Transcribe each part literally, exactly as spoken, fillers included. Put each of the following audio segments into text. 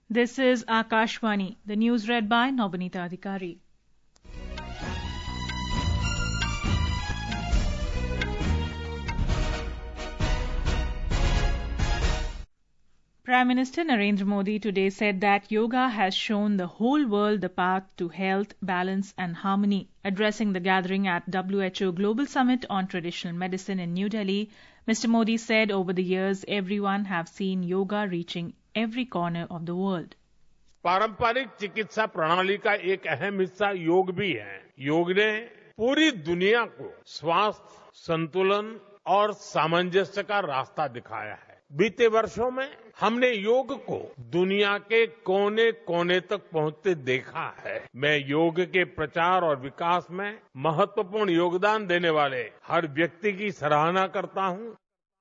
This is Akashvani. The news read by Nobinita Adhikari. Prime Minister Narendra Modi today said that yoga has shown the whole world the path to health, balance and harmony. Addressing the gathering at W H O Global Summit on Traditional Medicine in New Delhi, Mister Modi said over the years everyone have seen yoga reaching every corner of the world. पारंपरिक चिकित्सा प्रणाली का एक अहम हिस्सा योग भी है। योग ने पूरी दुनिया को स्वास्थ्य, संतुलन और सामंजस्य का रास्ता दिखाया है। बीते वर्षों में हमने योग को दुनिया के कोने कोने तक पहुंचते देखा है। मैं योग के प्रचार और विकास में महत्वपूर्ण योगदान देने वाले हर व्यक्ति की सराहना करता हूं।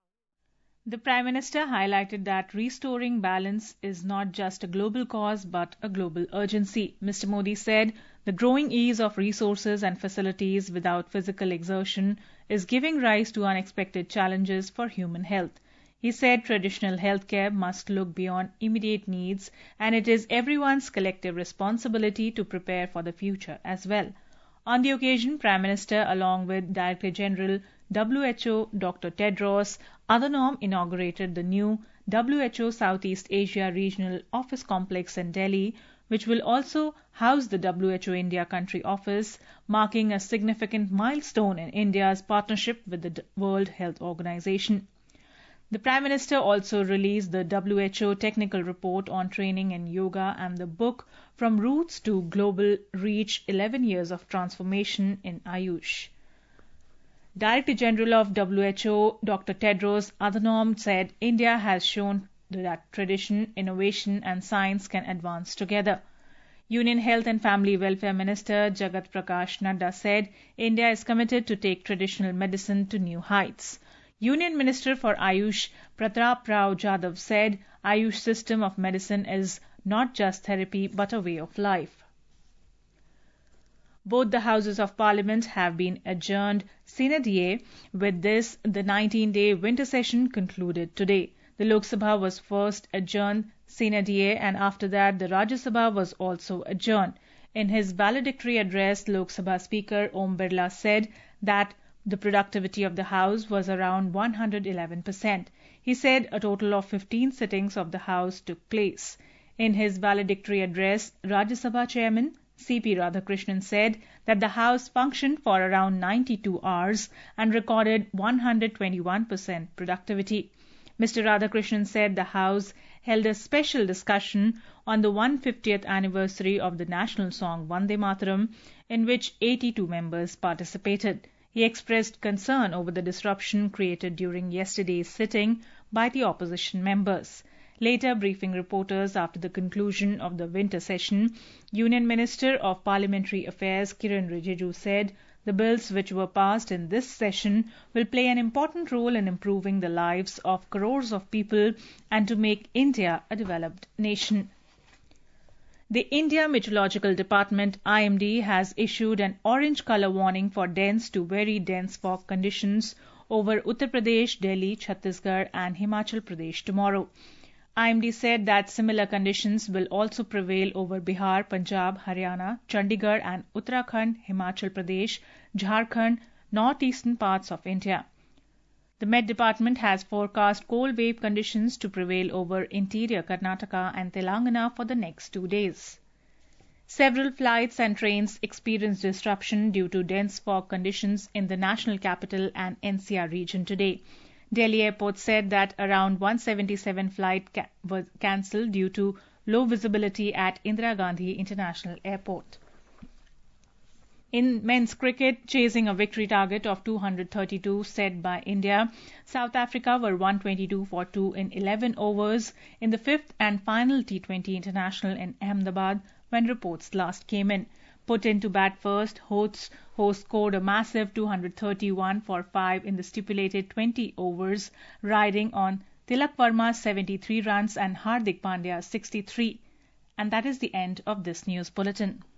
The Prime Minister highlighted that restoring balance is not just a global cause but a global urgency. Mister Modi said the growing ease of resources and facilities without physical exertion is giving rise to unexpected challenges for human health. He said traditional healthcare must look beyond immediate needs and it is everyone's collective responsibility to prepare for the future as well. On the occasion, Prime Minister, along with Director General W H O Doctor Tedros Adhanom, inaugurated the new W H O Southeast Asia Regional Office Complex in Delhi, which will also house the W H O India Country Office, marking a significant milestone in India's partnership with the World Health Organization. The Prime Minister also released the W H O Technical Report on Training in Yoga and the book From Roots to Global Reach eleven Years of Transformation in Ayush. Director General of W H O Doctor Tedros Adhanom said India has shown that tradition, innovation and science can advance together. Union Health and Family Welfare Minister Jagat Prakash Nadda said India is committed to take traditional medicine to new heights. Union Minister for Ayush Pratap Rao Jadhav said Ayush system of medicine is not just therapy but a way of life. Both the Houses of Parliament have been adjourned sine die. With this, the nineteen-day winter session concluded today. The Lok Sabha was first adjourned sine die and after that the Rajya Sabha was also adjourned. In his valedictory address, Lok Sabha Speaker Om Birla said that the productivity of the House was around one hundred eleven percent. He said a total of fifteen sittings of the House took place. In his valedictory address, Rajya Sabha Chairman C P Radhakrishnan said that the House functioned for around ninety-two hours and recorded one hundred twenty-one percent productivity. Mister Radhakrishnan said the House held a special discussion on the one hundred fiftieth anniversary of the national song Vande Mataram, in which eighty-two members participated. He expressed concern over the disruption created during yesterday's sitting by the opposition members. Later, briefing reporters after the conclusion of the winter session, Union Minister of Parliamentary Affairs Kiren Rijiju said the bills which were passed in this session will play an important role in improving the lives of crores of people and to make India a developed nation. The India Meteorological Department I M D has issued an orange colour warning for dense to very dense fog conditions over Uttar Pradesh, Delhi, Chhattisgarh and Himachal Pradesh tomorrow. I M D said that similar conditions will also prevail over Bihar, Punjab, Haryana, Chandigarh and Uttarakhand, Himachal Pradesh, Jharkhand, northeastern parts of India. The Met Department has forecast cold wave conditions to prevail over interior Karnataka and Telangana for the next two days. Several flights and trains experienced disruption due to dense fog conditions in the national capital and N C R region today. Delhi Airport said that around one hundred seventy-seven flights ca- were cancelled due to low visibility at Indira Gandhi International Airport. In men's cricket, chasing a victory target of two hundred thirty-two set by India, South Africa were one hundred twenty-two for two in eleven overs in the fifth and final T twenty International in Ahmedabad when reports last came in. Put into bat first, hosts, hosts scored a massive two hundred thirty-one for five in the stipulated twenty overs, riding on Tilak Verma's seventy-three runs and Hardik Pandya's sixty-three. And that is the end of this news bulletin.